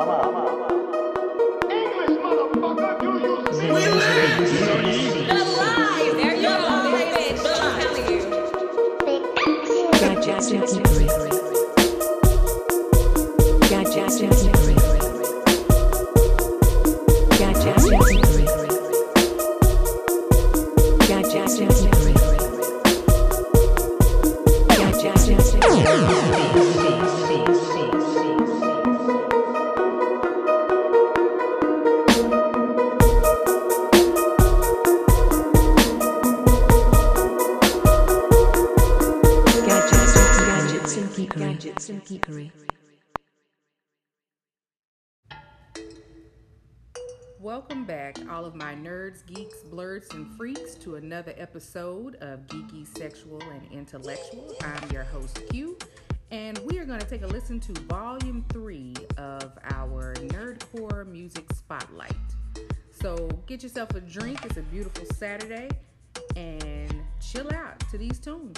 English, motherfucker, do you speak? There you go, bitch. I'm telling you. Gadgets and geekery. Welcome back, all of my nerds, geeks, blurs, and freaks, to another episode of Geeky, Sexual, and Intellectual. I'm your host, Q, and we are going to take a listen to Volume 3 of our Nerdcore Music Spotlight. So get yourself a drink, it's a beautiful Saturday, and chill out to these tunes.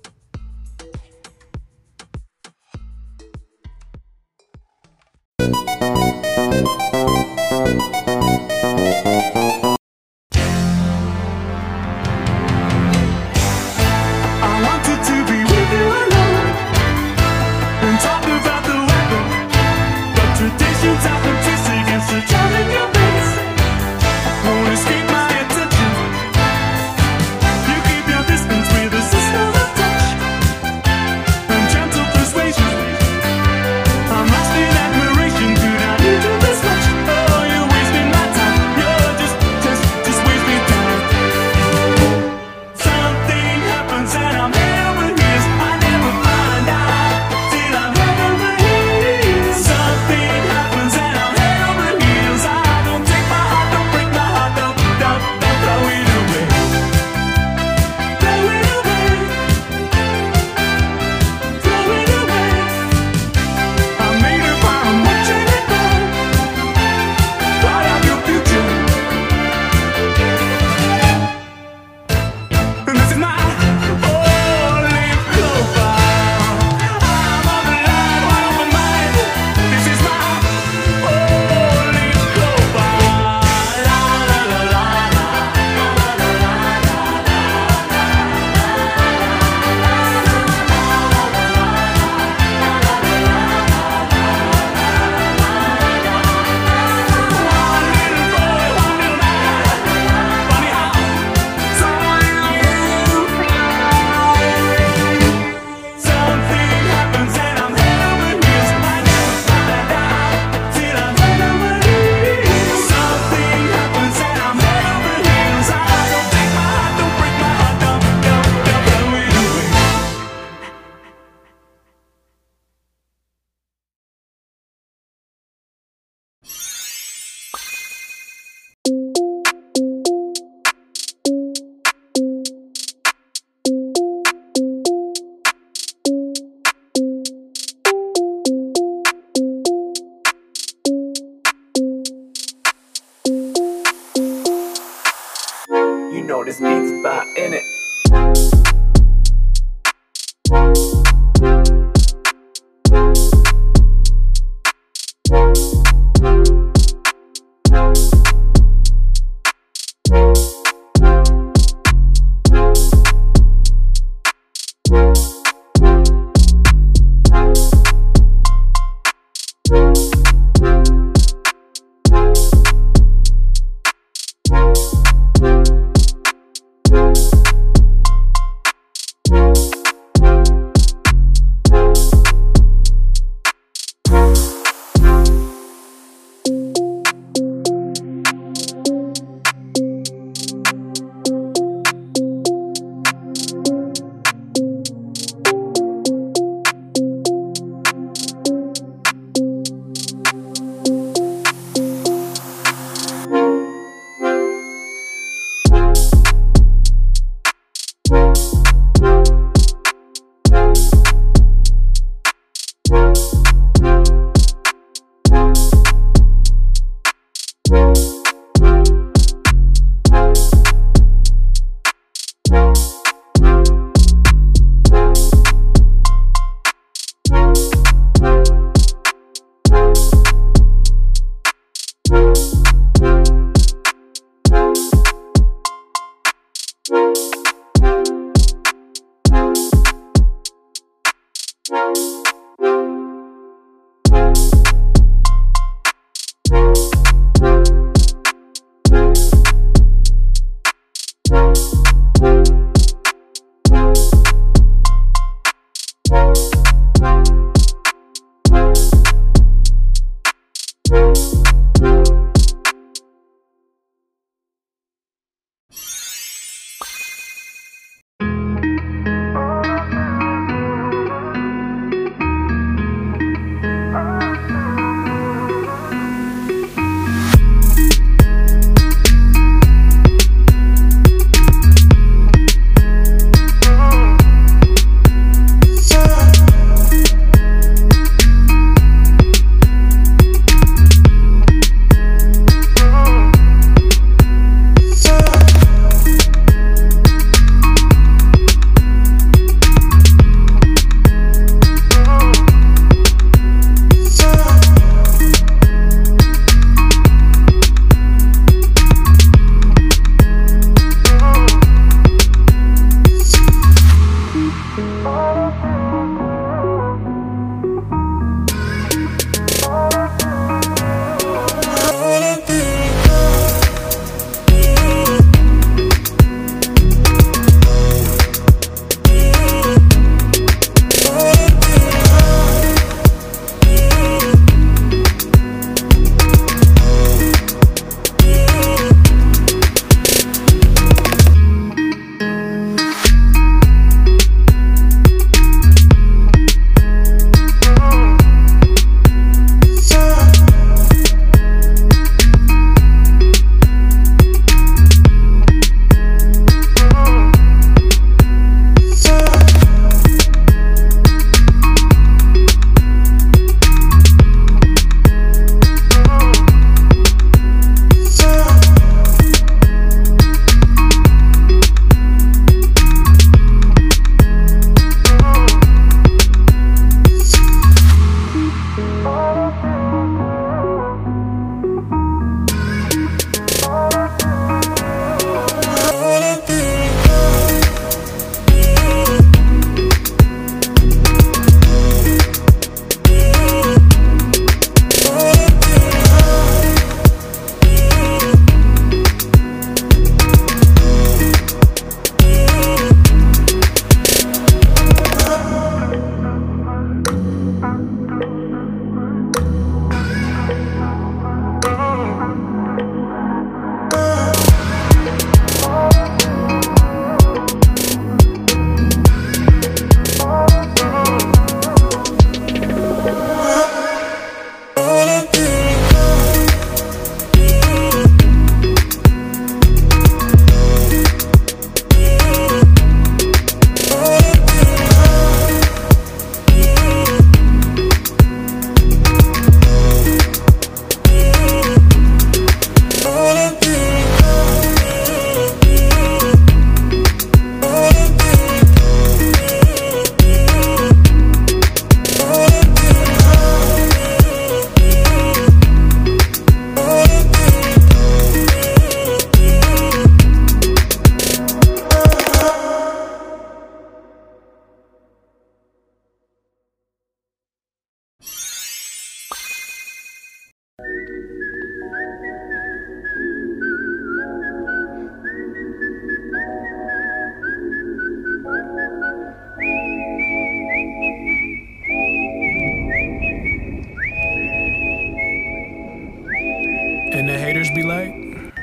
This beat's by in it.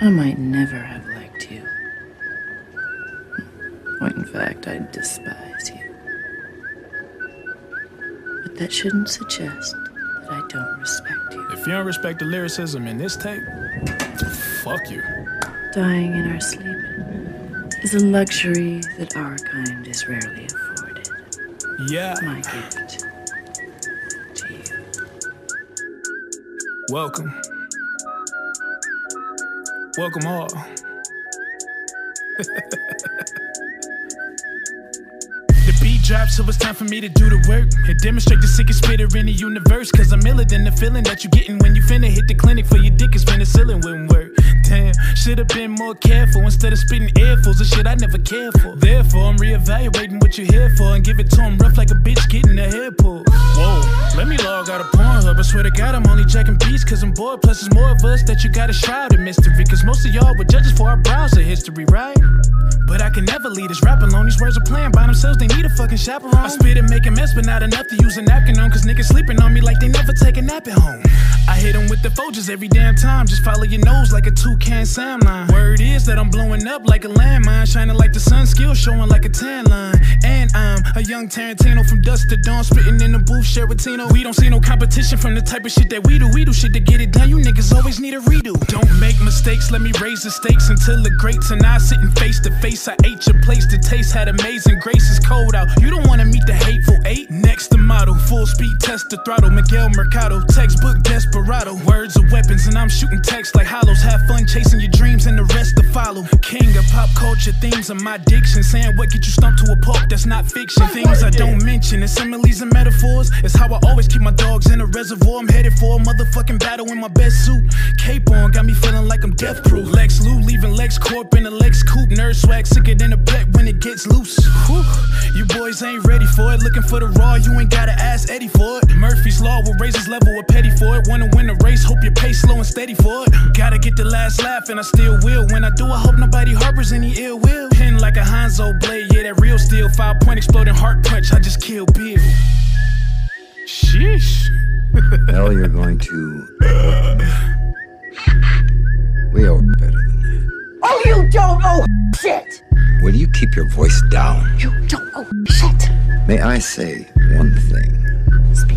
I might never have liked you. Or in fact, I despise you. But that shouldn't suggest that I don't respect you. If you don't respect the lyricism in this tape, fuck you. Dying in our sleep is a luxury that our kind is rarely afforded. Yeah. My gift to you. Welcome. Welcome all. The beat drops, so it's time for me to do the work and demonstrate the sickest spitter in the universe. Cause I'm iller than the feeling that you getting when you finna hit the clinic for your dick is penicillin wouldn't work. Damn, should've been more careful instead of spitting earfuls of shit I never cared for. Therefore, I'm reevaluating what you're here for and give it to him rough like a bitch getting her hair pulled. Whoa, let me log out of Pornhub. I swear to God, I'm only jacking beats cause I'm bored. Plus, there's more of us that you gotta shroud in mystery. Cause most of y'all were judges for our browser history, right? But I can never lead us rap alone. These words are playing by themselves, they need a fucking chaperone. I spit and make a mess, but not enough to use a napkin on. Cause niggas sleeping on me like they never take a nap at home. I hit them with the Folgers every damn time. Just follow your nose like a toucan sound line. Word is that I'm blowing up like a landmine, shining like the sun, skill showing like a tan line. And I'm a young Tarantino from dusk to dawn, spitting in the booth, Sheratino. We don't see no competition from the type of shit that we do. We do shit to get it done, you niggas always need a redo. Don't make mistakes, let me raise the stakes until the greats and I sitting face to face. I ate your place, the taste had amazing grace. It's cold out, you don't wanna meet the hateful eight. Next to model, full speed test the throttle. Miguel Mercado, textbook desperado. Words are weapons and I'm shooting text like hollows. Have fun chasing your dreams and the rest to follow. King of pop culture themes are my diction, saying what get you stumped to a pulp that's not fiction. Things I don't mention, and similes and metaphors is how I always keep my dogs in a reservoir. I'm headed for a motherfucking battle in my best suit. Cape on, got me feeling like I'm death proof. Lex Lou leaving Lex Corp in a Lex Coupe. Nerd swag sicker than a pet when it gets loose. Whew. You boys ain't ready for it. Looking for the raw, you ain't gotta ask Eddie for it. Murphy's Law will raise his level of petty for it. Wanna win a race, hope your pace slow and steady for it. Gotta get the last laugh and I still will. When I do, I hope nobody harbors any ill will. Pin like a Hanzo blade, yeah, that real steel. 5-point exploding heart punch, I just kill Bill. Sheesh. Hell, you're going to... We are better than that. Oh, you don't know shit! Will you keep your voice down? You don't know shit! May I say one thing? Speak.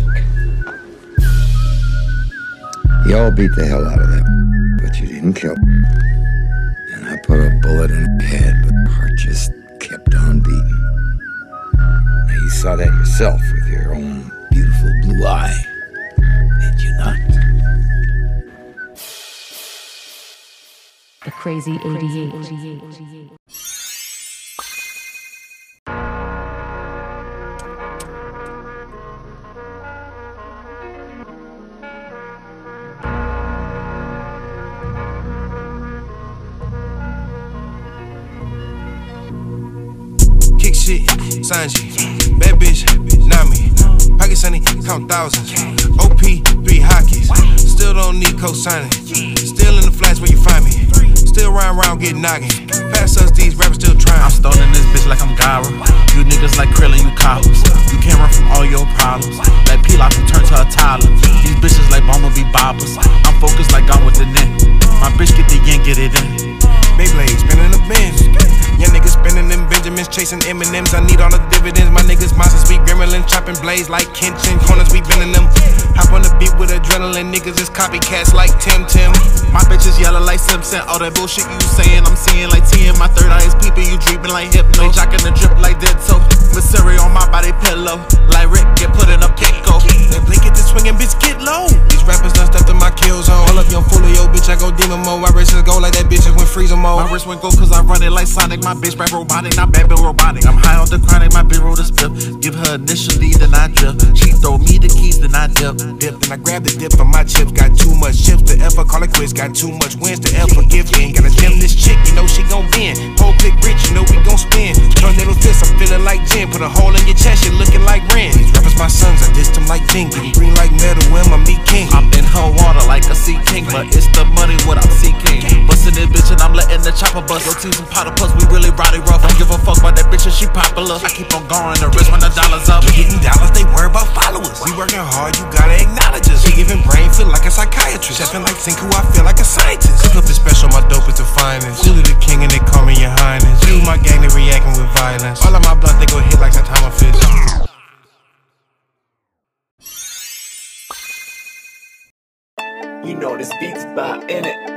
Y'all beat the hell out of them, but you didn't kill. And I put a bullet in her head, but her heart just kept on beating. Now you saw that yourself with your own beautiful blue eye, did you not? The Crazy 88. Kick shit, Sanji, bad bitch, not me. Pocket sunny, count thousands. OP, 3 hockeys. Still don't need co-signing. Still in the flats where you find me. Still round getting noggin. Pass us, these rappers still trying. I'm stoning this bitch like I'm Gyra. You niggas like Krillin, you cows. You can't run from all your problems. Like Pilaf, you turn to a toddler. These bitches like Bumblebee bobbers. I'm focused like I'm with the net. My bitch get the yen, get it in. Beyblade, spinning the bins. Young niggas spinning them Benjamins, chasing M&Ms. I need all the dividends. My niggas monsters be gremlin, chopping blades like Kenshin. Corners we bending them. Hop on the beat with adrenaline. Niggas is copycats like Tim. My bitches yellow like Simpson. All that bullshit you saying, I'm seeing like T. My third eye is peeping, you dreaming like Hypno. Jocking the drip like Ditto. Missouri on my body pillow. Like Rick, get put in a pickle. That blink at the swinging, bitch, get low. These rappers done stuffed in my kill zone. All up young Fulio, bitch, I go demon mode. My wrist go like that bitch just went freezer mode. My wrist went go cause I run it like Sonic. My bitch rap robotic, not bad but robotic. I'm high on the chronic, my bitch roll the spip. Give her initially, then I drip. She throw me the keys, then I dip. Then I grab the dip for my chips. Got too much chips to ever call it quits. Got too much wins to ever give in. Gotta gem this chick, you know she gon' win. Whole big rich, you know we gon' spin. Tornado fist, I'm feeling like gin. Put a hole in your chest, you're looking like Ren. These rappers my sons, I dissed them like Jing. Getting green like metal when my meat king. I'm in her water like a sea king, but it's the money what I'm seeking. Bustin' this bitch and I'm letting the chopper bust. Go tease some powder plus we really rowdy rough. Don't give a fuck about that bitch and she popular. I keep on going, the wrist when the dollar's up. We getting dollars, they worry about followers. We working hard, you gotta acknowledge us. We giving brain feel like a psychiatrist. Chefing like Senku, I feel like a scientist. Cook up the special, my dope is the finest. Really the king and they call me your highness. You my gang, they reacting with violence. All of my blunt, they go hit like Satama fish. You know this beat's by in it.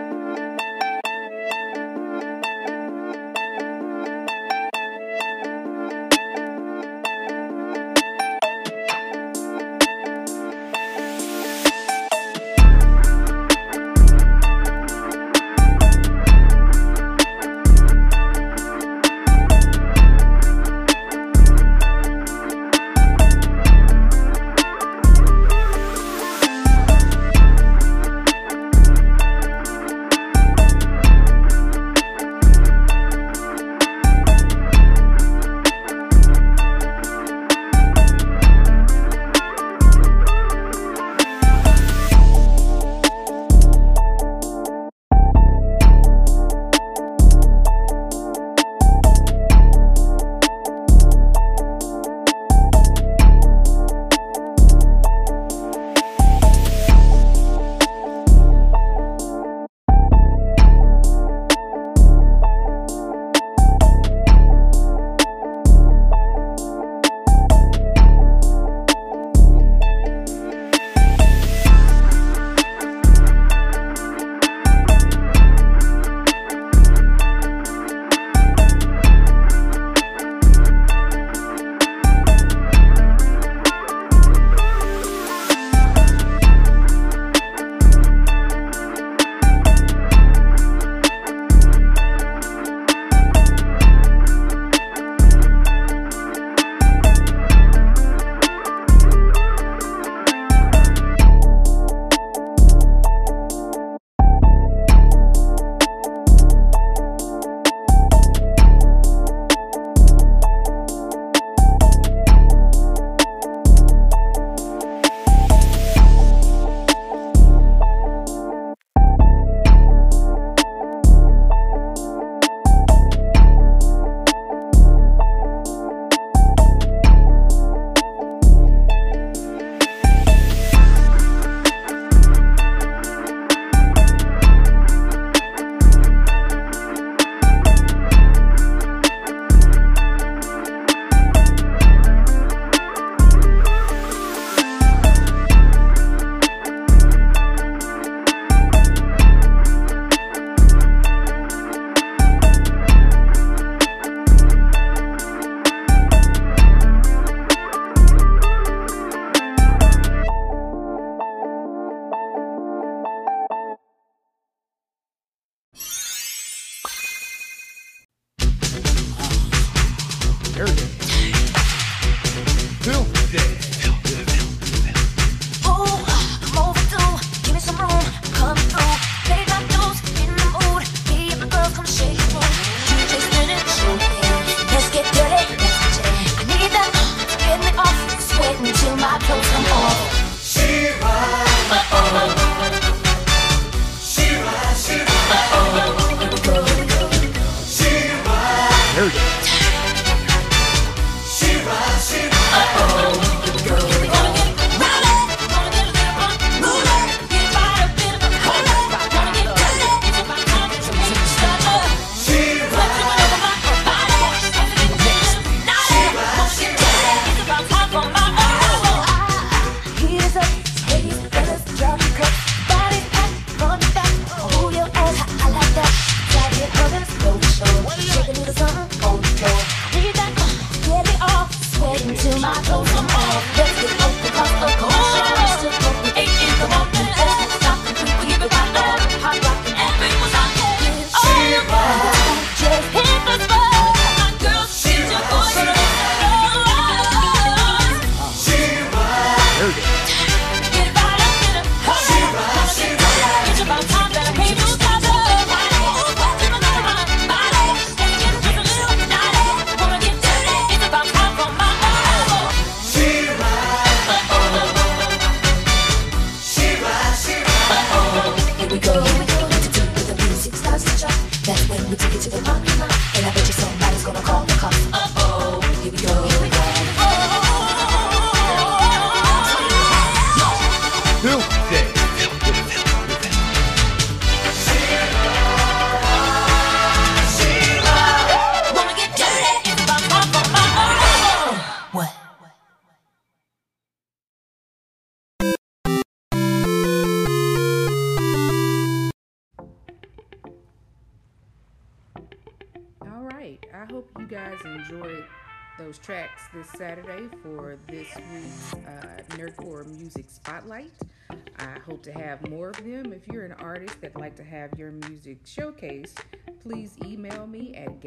those tracks this Saturday for this week's Nerdcore Music Spotlight. I hope to have more of them. If you're an artist that'd like to have your music showcased, please email me at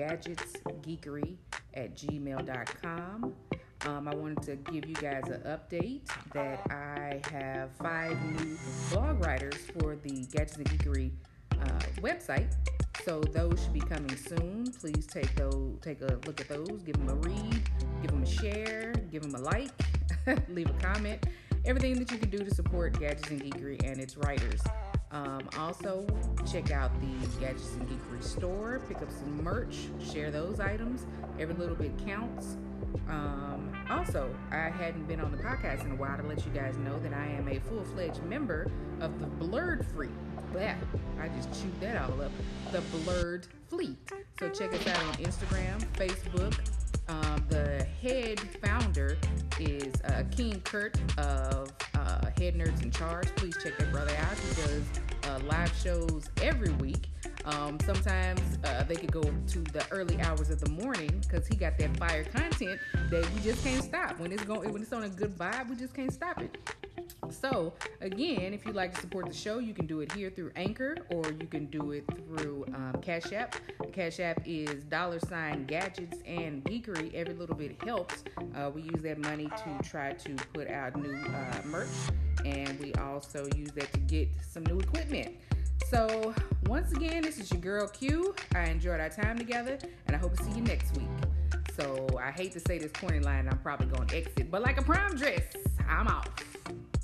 gadgetsgeekery@gmail.com. I wanted to give you guys an update that I have 5 new blog writers for the Gadgets and Geekery website. So those should be coming soon. Please take a look at those, give them a read, give them a share, give them a like, leave a comment. Everything that you can do to support Gadgets and Geekery and its writers. Also, check out the Gadgets and Geekery store, pick up some merch, share those items. Every little bit counts. Also, I hadn't been on the podcast in a while to let you guys know that I am a full-fledged member of the Blurred Fleet. Yeah, I just chewed that all up. The Blurred Fleet. So check us out on Instagram, Facebook. The head founder is King Kurt of Head Nerds in Charge. Please check that brother out. He does live shows every week. Sometimes they could go to the early hours of the morning because he got that fire content that we just can't stop. When it's on a good vibe, we just can't stop it. So, again, if you'd like to support the show, you can do it here through Anchor, or you can do it through Cash App. The Cash App is $Gadgets and Geekery. Every little bit helps. We use that money to try to put out new merch, and we also use that to get some new equipment. So, once again, this is your girl Q. I enjoyed our time together, and I hope to see you next week. So, I hate to say this corny line, I'm probably going to exit, but like a prom dress, I'm off.